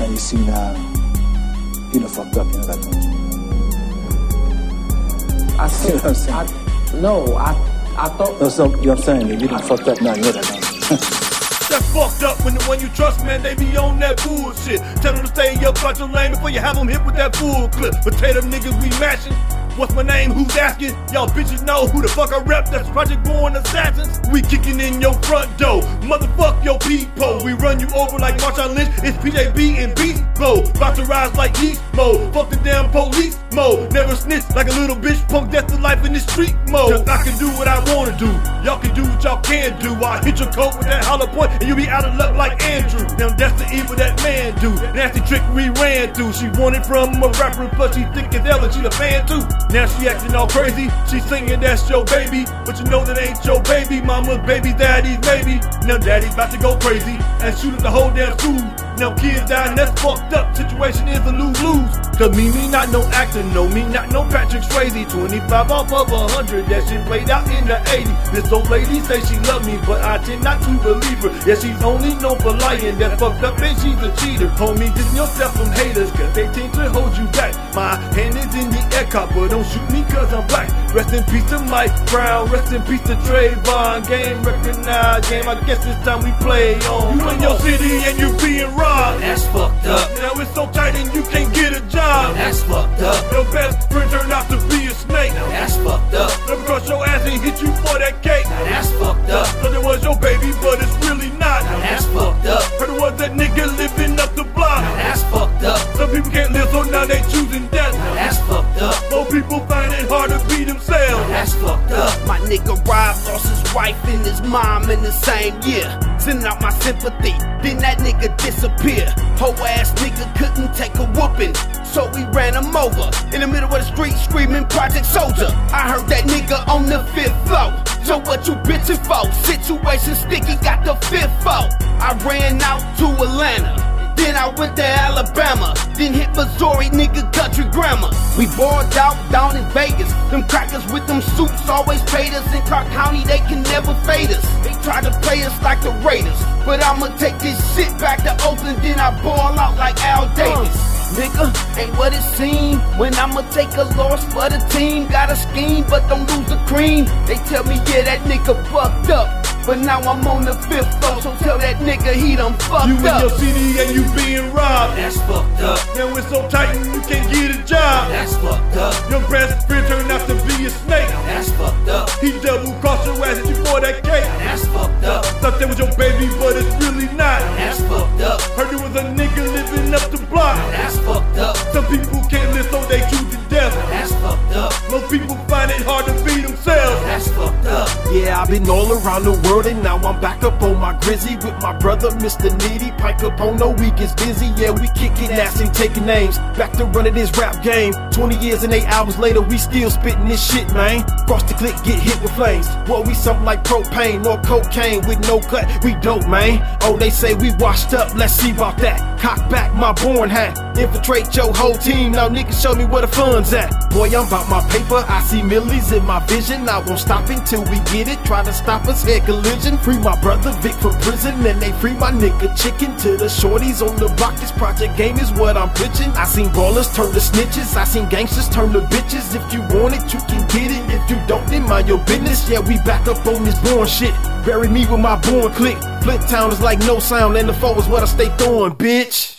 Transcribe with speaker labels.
Speaker 1: and you see now, he done fucked up, you know that, don't you?
Speaker 2: I said,
Speaker 1: You know what I'm saying?
Speaker 2: I thought...
Speaker 1: No, so, you know what I'm saying? You done fucked up now, you know that, don't you?
Speaker 3: That's fucked up when the one you trust, man, they be on that bullshit. Tell them to stay up out your lane before you have them hit with that full clip. Potato niggas we mashing. What's my name? Who's asking? Y'all bitches know who the fuck I rep. That's Project Born Assassins. We kicking in your front door. Motherfuck your people. We run you over like Marshawn Lynch. It's PJB and Beast Mode. About to rise like Yeast Mode. Fuck the damn police mode. Never snitch like a little bitch. Punk death to life in the street mode. Cause I can do what I wanna do. Y'all can do what y'all can do. I hit your coat with that hollow point and you be out of luck like Andrew. Now that's the evil that man do. Nasty trick we ran through. She wanted from a rapper, plus she thick as hell and she the fan too. Now she acting all crazy, she singing that's your baby, but you know that ain't your baby, mama's baby, daddy's baby. Now daddy's about to go crazy and shoot at the whole damn school. Now kids dying, that's fucked up, situation is a lose-lose. Cause me not no actor, no me not no Patrick Swayze. 25 off of 100, that shit played out in the 80s. This old lady say she love me, but I tend not to believe her. Yeah, she's only known for lying, that's fucked up and she's a cheater. Homie, distance yourself from haters, cause they tend to hold you back. My hand is in the air cop, but don't shoot me cause I'm black. Rest in peace to Mike Brown, rest in peace to Trayvon. Game recognized, game, I guess it's time we play on. You in your city and you being robbed.
Speaker 4: That's fucked up.
Speaker 3: Now it's so tight and you can't get a job.
Speaker 4: That's fucked up.
Speaker 3: Your best friend turned out to be a snake.
Speaker 4: That's fucked up.
Speaker 3: Never cross your ass and hit you for that cake.
Speaker 4: That's fucked up.
Speaker 3: Thought it was your baby, but it's really not.
Speaker 4: That's fucked up.
Speaker 3: Heard it was that nigga living up the block.
Speaker 4: That's fucked up.
Speaker 3: Some people can't live, so now they choosing death.
Speaker 4: That's fucked up.
Speaker 3: More people find it hard to be themselves.
Speaker 4: That's fucked up.
Speaker 5: My nigga Rob lost his wife and his mom in the same year. Sending out my sympathy, then that nigga disappear. Whole ass nigga couldn't take a whooping, so we ran him over in the middle of the street screaming Project Soldier. I heard that nigga on the 5th floor. So what you bitchin' for? Situation sticky, got the 5th floor. I ran out to Atlanta. Then I went to Alabama, then hit Missouri, nigga, country grammar. We bored out down in Vegas. Them crackers with them suits always paid us. In Clark County, they can never fade us. They try to play us like the Raiders, but I'ma take this shit back to Oakland, then I ball out like Al Davis. Nigga, ain't what it seem when I'ma take a loss for the team. Got a scheme, but don't lose the cream. They tell me, yeah, that nigga fucked up, but now I'm on the 5th floor, so tell that nigga he done fucked
Speaker 3: You
Speaker 5: up.
Speaker 3: in your city and you being robbed.
Speaker 4: That's fucked up.
Speaker 3: Now it's so tight and you can't get a job.
Speaker 4: That's fucked up.
Speaker 3: Your best friend turned out to be a snake.
Speaker 4: That's fucked up.
Speaker 3: He double crossed your ass and you for that cake.
Speaker 4: That's fucked up.
Speaker 3: Thought that was your baby, but it's really not.
Speaker 4: That's fucked up.
Speaker 3: Heard it was a nigga living up the block.
Speaker 4: That's fucked up.
Speaker 3: Some people can't live, so they choose to death.
Speaker 4: That's fucked up.
Speaker 3: Most people find it hard to be themselves.
Speaker 4: That's fucked up.
Speaker 6: Yeah, I've been all around the world and now I'm back up on my Grizzy with my brother, Mr. Needy. Pike up on no week is busy. Yeah, we kicking ass and taking names. Back to running this rap game. 20 years and 8 hours later, we still spitting this shit, man. Cross the click, get hit with flames. Boy, we something like propane or cocaine with no cut. We dope, man. Oh, they say we washed up. Let's see about that. Cock back my born hat. Infiltrate your whole team. Now niggas show me where the fun's at. Boy, I'm about my paper. I see millies in my vision. I won't stop until we get it. Try to stop us, head collision. Free my brother Vic from prison, and they free my nigga Chicken. To the shorties on the block, this project game is what I'm pitching. I seen ballers turn to snitches. I seen gangsters turn to bitches. If you want it, you can get it. If you don't, then mind your business. Yeah, we back up on this born shit. Bury me with my born click. Flint Town is like no sound, and the foe is what I stay throwing, bitch.